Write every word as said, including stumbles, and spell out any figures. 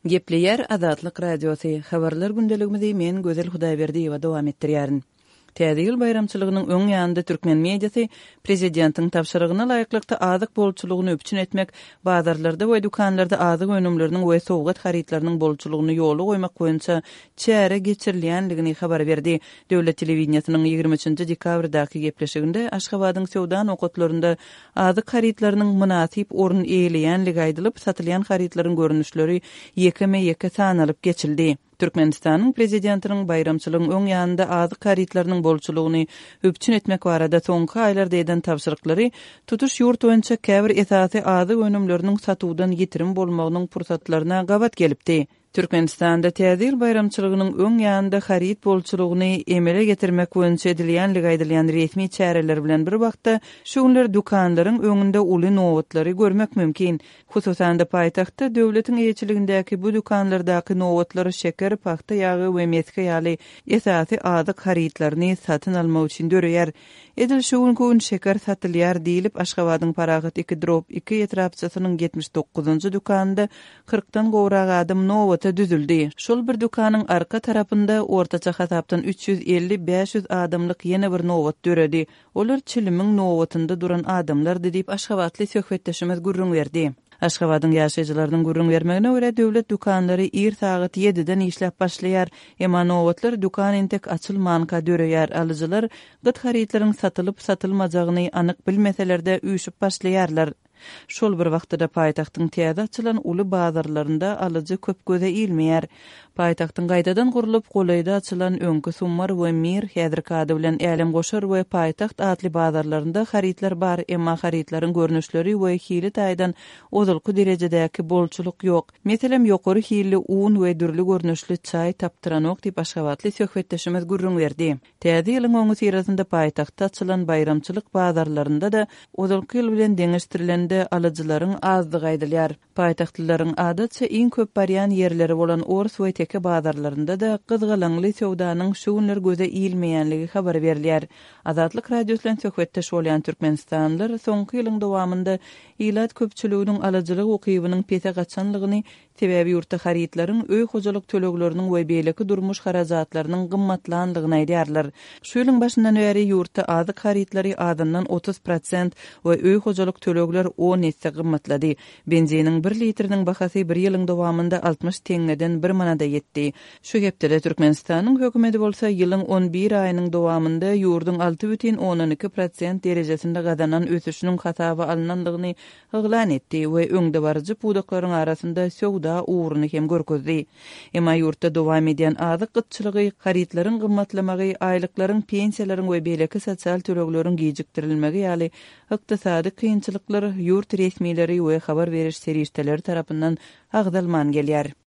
Gepleyer Azatlyk Radiosu. Habarlar gündeligimizde men Gözel Hudaýberdiýewa dowam etdirýärin. Täze ýyl bayramçylygynyň öň ýanynda türkmen mediasy prezidentiň tapşyrygyna laýyklykda azyk bolçulugyny öpçün etmek, bazarlarda we dukanlarda azyk önümleriniň we sowgat haritlarynyň bolçulugyny ýoly goýmak boýunça çäre geçirilýänligini habar berdi. Döwlet telewizionynyň ýygrimi üçinji dekabrdaky gepleşiginde Aşgabatyň Sowdan okatlarynda azyk haritlarynyň münasip orun eýleýänligi aýdylyp, satylýan haritlaryň görnüşleri ýekeme ýeke sanalyp geçildi. Türkmenistanyň prezidentiniň bayramçylygyň öň ýanynda azyk haritlarynyň bolçulugyny öpçün etmek barada soňky aýlarda eden tapşyryklary tutuş ýurt boýunça käbir esasy azyk önümleriniň satuwdan ýitirim bolmagynyň pursatlaryna gabat gelipdi. Türkmenistanda täze ýyl bayramçylygynyň öň ýanynda harit bolçulugyny emele getirmek boýunça edilýänligi aýdylýan resmi çäreler bilen bir wagtda şu günler dukanlaryň öňünde uly nowatlary görmek mümkin. Hususan da paýtagtda döwletiň eýçiligindäki bu dukanlardaky nowatlary şeker, paxta ýagy we meske ýaly esasy azyk haritlaryny satyn almak üçin döreýär. Edil şu gün şeker satylýar diýilip Aşgabatyň Paragat iki drop iki etrapçysynyň yetmiş dokuzunjy dukanynda kırkdan gowrak adam nowata düzüldi. Şol bir dukanyň arka tarapynda ortaça hasapdan üç yüz elli beş yüz adamlyk ýene bir nowat döredi. Olar çilimiň nowatynda duran adamlar diýip Aşgabatly söhbetdeşimiz gurrun berdi. Aşgabatyň ýaşaýjylarynyň gurrun bermegine görä döwlet dukanlary ir saat ýediden işläp başlaýar. Emma nowatlar dukan entek açylmanka döreýär. Alyjylar gyt haritlaryň satylyp satylmajagyny anyk bilmeselerde üýşüp başlaýarlar. Şol bir wagtda paýtagtyň täze açylan uly bazarlarynda alyjy köp göze ilmeýär. Paýtagtyň gaýdadan gurulyp golayda açylan öňkü summar we mir häzirki ady bilen älim goşar we paýtagt atly bazarlarynda haritlar bar, emma haritlaryň görnüşleri we hili taýdan ozulky derejedäki bolçuluk ýok. Meselem ýokary hili un we dürli görnüşli çaý tapdyranok diýip Aşgabatly söhbetdeşimiz gurrun berdi. Täze ýylyň öňü sirasynda paýtagtda açylan bayramçylyk bazarlarynda da ozulky ýyl bilen deňişdirilen alıcıların azdygy aýdylýar. Paýtaktlylaryň adatça iň köp barýan ýerleri bolan Ors we Teke bazarlarynda da gyzgalaňly sowdanyň şu günler göze ilmeýänligi habar berilýär. Azatlyk radiosu bilen söhbetdeş bolýan türkmenistanlylar soňky ýylyň dowamında ilat köpçüliginiň alyjylyk ukybynyň pete gaçanlygyny, sebäbi ýurtda haritlaryň öý hojalyk tölegleriniň we beýleki durmuş harajatlarynyň gymmatlandygyny aýdýarlar. Şu ýylyň başyndan beri ýurtda azyk haritlary adamdan otuz prosent we öý hojalyk tölegler on etse gymmatlady. Benziniň bir litriniň bahasy bir ýylyň dowamında altmış teňneden bir manada ýetdi. Şu hepde Türkmenistanyň hökümeti bolsa ýylyň on bir aýynyň dowamında ýurdun altı бүтүn on iki prosent derejesinde gazanan ösüşiniň hasaby alınandygyny ýyglan etdi we öňde barjy pudaklaryň arasynda sowda uğruny hem görkezdi. Emma ýurtda dowam edýän azyk gytçylygy, haritlaryň gymmatlamagy, aýlyklaryň, pensiýalaryň we beýleki sosial tölegleriň gijikdirilmegi ýaly ykdysady kynçylyklar ýurt resmileri we habar beriş serişdeleri tarapyndan agdalman gelýär.